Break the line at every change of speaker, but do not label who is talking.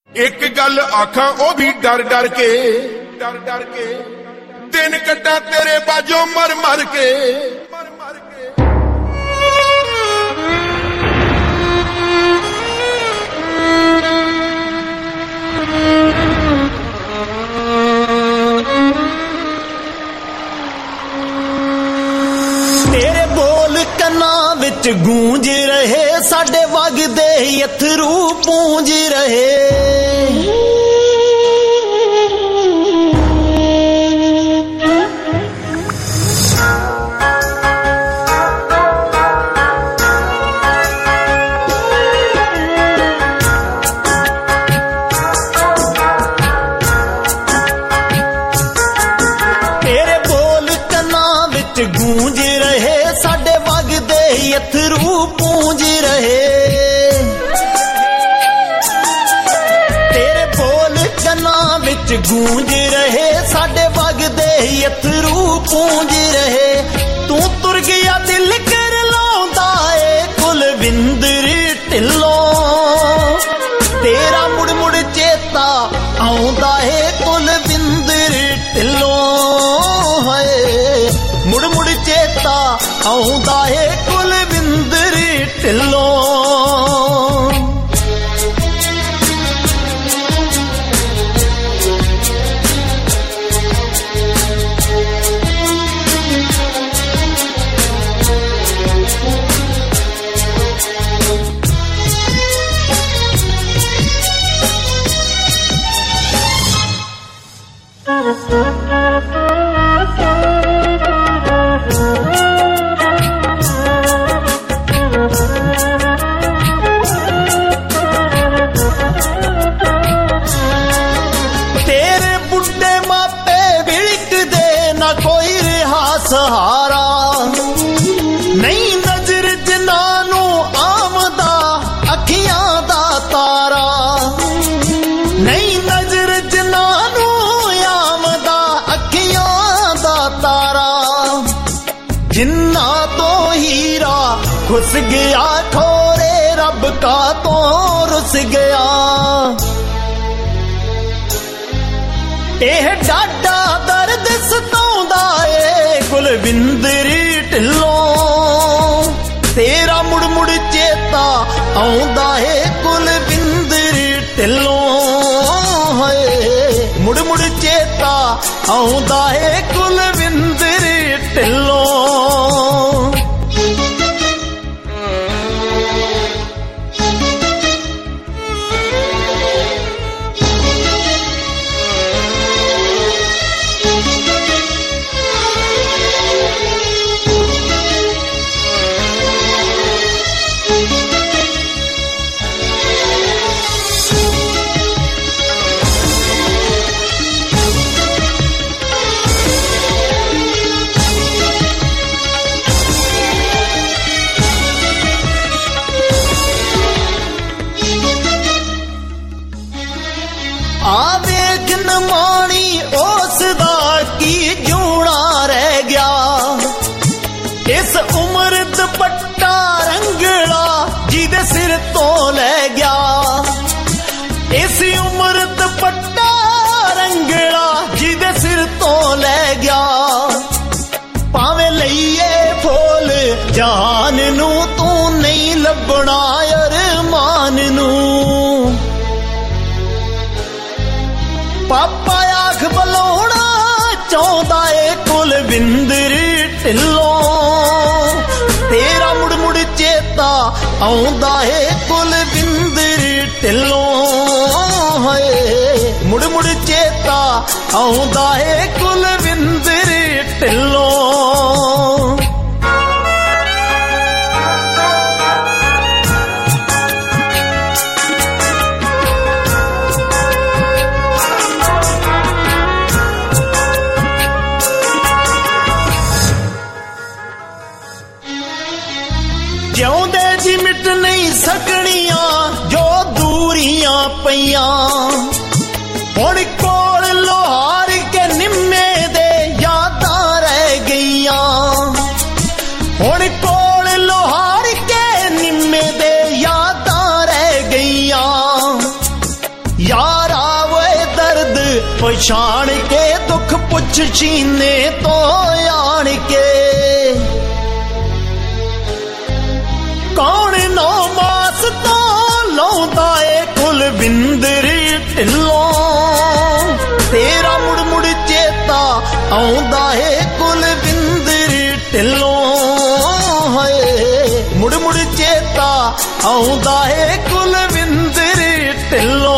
एक गल आखां ओ भी डर डर के दिन कट्टा तेरे बाजों मर मर के
तेरे बोल कन्ना विच गूंज रहे साडे वगदे अथरू पूंज रहे तेरे बोल कन्ना विच गूंज रहे साडे वगदे अथरू पूंज रहे तेरे बोल कन्ना विच गूंज रहे साडे वगदे अथरू पूंज रहे तू तुर गया दिल कर लाउंदा ए कुलविंदर ढिल्लों तेरा मुड़ मुड़ चेता आउंदा है कुलविंदर ढिल्लों है मुड़ मुड़ चेता आउंदा है कुलविंदर ढिल्लों तेरे बुड्ढे मापे विड़क दे ना कोई रहा सहारा नहीं नजर जिन्हां आमदा अखियां दा तारा नहीं नजर जिन्हां आमदा अखियां दा तारा जिन्ना तो हीरा घुस गया ठोरे रब का तो रुस गया एह डाडा दर्द सताउंदा ए कुलविंदर ढिल्लों तेरा मुड़ मुड़ चेता आउंदा है कुलविंदर ढिल्लों है मुड़ मुड़ चेता आउंदा है कुलविंदर ढिल्लों आवेख न मानी उसदा की जूना रह गया इस उम्र दुपट्टा रंगला जिदे सिर तो ले गया इस उम्र दुपट्टा रंगला जिदे सिर तो ले गया भावे लईए फूल जान नू तू नहीं लभना अरमान नू पापा आख बलाउणा चाहुंदा ए कुलविंदर ढिल्लों तेरा मुड़ मुड़ चेता आउंदा है कुलविंदर ढिल्लों है मुड़ मुड़ चेता आउंदा है कुलविंदर ढिल्लों जिउंदे जी मिट नहीं सकनियां जो दूरियां पईयां हुण कोल लोहार के निम्मे दे यादां रह गईयां हुण कोल लोहार के निम्मे दे यादां रह गईयां यारा वे दर्द पछाण के दुख पुछ सीने तो आण के कौन नौ मास तो लौंदा ए कुलविंदर ढिल्लों तेरा मुड़ मुड़ चेता आउंदा है कुलविंदर ढिल्लों मुड़ मुड़ चेता आउंदा है कुलविंदर ढिल्लों